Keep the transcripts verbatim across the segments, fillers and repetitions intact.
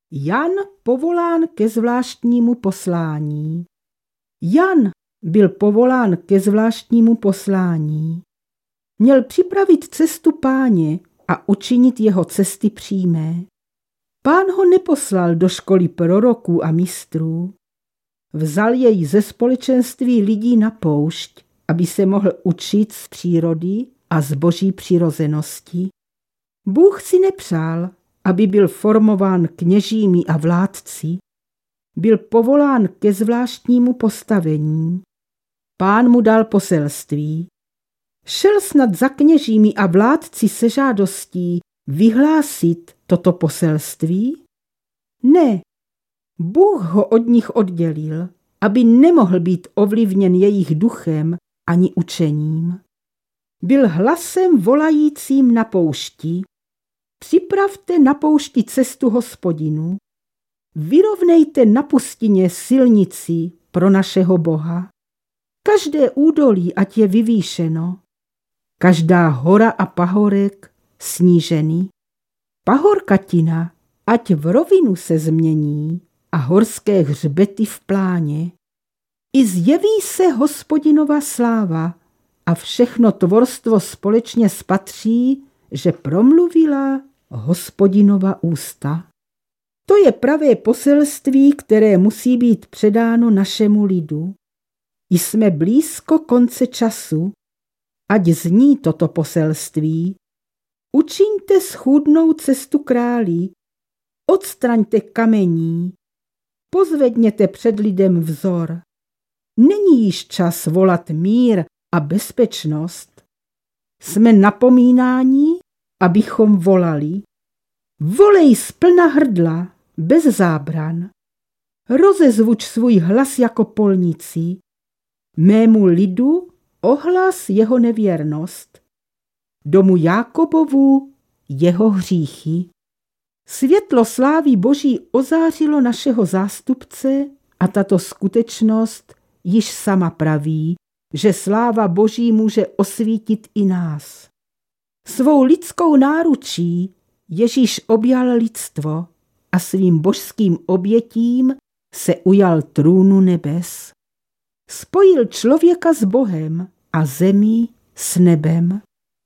Jan povolán ke zvláštnímu poslání. Jan byl povolán ke zvláštnímu poslání. Měl připravit cestu Páně a učinit jeho cesty přímé. Pán ho neposlal do školy proroků a mistrů. Vzal jej ze společenství lidí na poušť, aby se mohl učit z přírody a z boží přirozenosti. Bůh si nepřál, aby byl formován kněžími a vládci. Byl povolán ke zvláštnímu postavení. Pán mu dal poselství. Šel snad za kněžími a vládci se žádostí vyhlásit toto poselství? Ne, Bůh ho od nich oddělil, aby nemohl být ovlivněn jejich duchem ani učením. Byl hlasem volajícím na poušti. Připravte na poušti cestu Hospodinu. Vyrovnejte na pustině silnici pro našeho Boha. Každé údolí ať je vyvýšeno, každá hora a pahorek snížený. Pahorkatina ať v rovinu se změní a horské hřbety v pláně. I zjeví se Hospodinova sláva a všechno tvorstvo společně spatří, že promluvila Hospodinova ústa. To je pravé poselství, které musí být předáno našemu lidu. Jsme blízko konce času, ať zní toto poselství. Učiňte schůdnou cestu králi, odstraňte kamení, pozvedněte před lidem vzor. Není již čas volat mír a bezpečnost. Jsme napomínáni, abychom volali. Volej z plna hrdla, bez zábran. Rozezvuč svůj hlas jako polnici. Mému lidu ohlas jeho nevěrnost. Domu Jákobovu jeho hříchy. Světlo slávy Boží ozářilo našeho zástupce a tato skutečnost již sama praví, že sláva Boží může osvítit i nás. Svou lidskou náručí Ježíš objal lidstvo a svým božským obětím se ujal trůnu nebes. Spojil člověka s Bohem a zemi s nebem.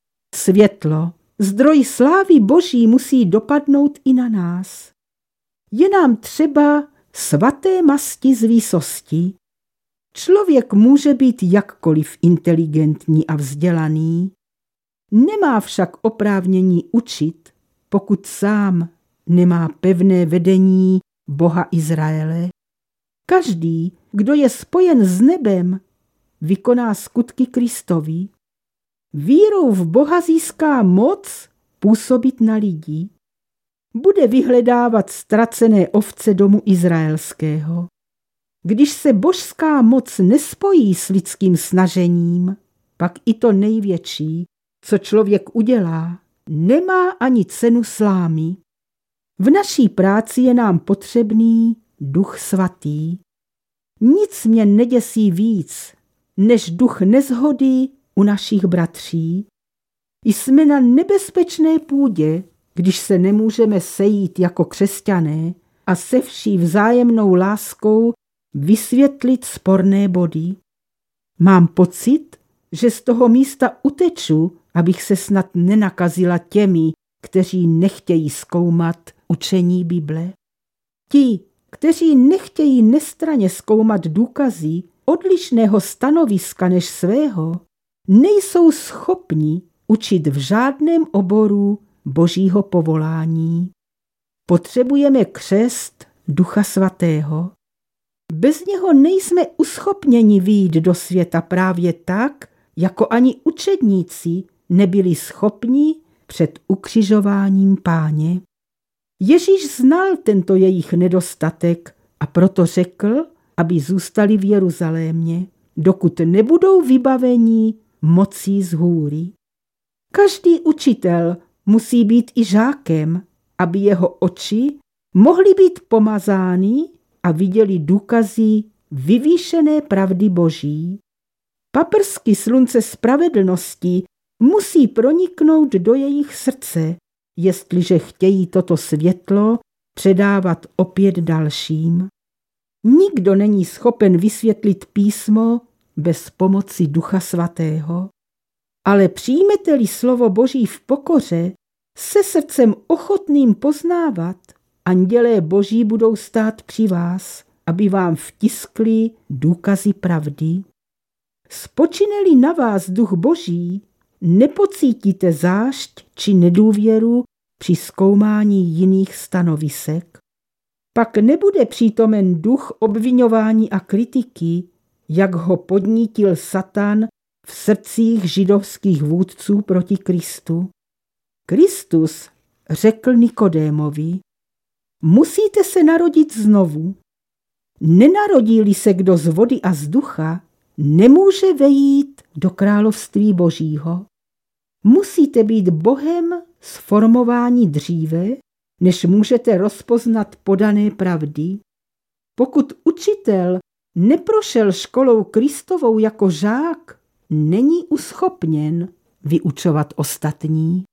Světlo, zdroj slávy Boží musí dopadnout i na nás. Je nám třeba svaté masti z výsosti. Člověk může být jakkoliv inteligentní a vzdělaný, nemá však oprávnění učit, pokud sám nemá pevné vedení Boha Izraele. Každý, kdo je spojen s nebem, vykoná skutky Kristovi. Vírou v Boha získá moc působit na lidi. Bude vyhledávat ztracené ovce domu izraelského. Když se božská moc nespojí s lidským snažením, pak i to největší, co člověk udělá, nemá ani cenu slámy. V naší práci je nám potřebný Duch Svatý. Nic mě neděsí víc, než duch nezhody u našich bratří. Jsme na nebezpečné půdě, když se nemůžeme sejít jako křesťané a se vší vzájemnou láskou vysvětlit sporné body. Mám pocit, že z toho místa uteču, abych se snad nenakazila těmi, kteří nechtějí zkoumat učení Bible. Ti, kteří nechtějí nestranně zkoumat důkazy odlišného stanoviska než svého, nejsou schopni učit v žádném oboru Božího povolání. Potřebujeme křest Ducha Svatého. Bez něho nejsme uschopněni vyjít do světa právě tak, jako ani učedníci nebyli schopni před ukřižováním Páně. Ježíš znal tento jejich nedostatek a proto řekl, aby zůstali v Jeruzalémě, dokud nebudou vybaveni mocí z hůry. Každý učitel musí být i žákem, aby jeho oči mohly být pomazány a viděli důkazy vyvýšené pravdy Boží. Paprsky slunce spravedlnosti musí proniknout do jejich srdce, jestliže chtějí toto světlo předávat opět dalším. Nikdo není schopen vysvětlit písmo bez pomoci Ducha Svatého, ale přijmete-li slovo Boží v pokoře, se srdcem ochotným poznávat, andělé Boží budou stát při vás, aby vám vtiskli důkazy pravdy. Spočine-li na vás Duch Boží, nepocítíte zášť či nedůvěru při zkoumání jiných stanovisek. Pak nebude přítomen duch obviňování a kritiky, jak ho podnítil Satan v srdcích židovských vůdců proti Kristu. Kristus řekl Nikodémovi: musíte se narodit znovu. Nenarodí-li se kdo z vody a z ducha, nemůže vejít do království Božího. Musíte být Bohem sformováni dříve, než můžete rozpoznat podané pravdy. Pokud učitel neprošel školou Kristovou jako žák, není uschopněn vyučovat ostatní.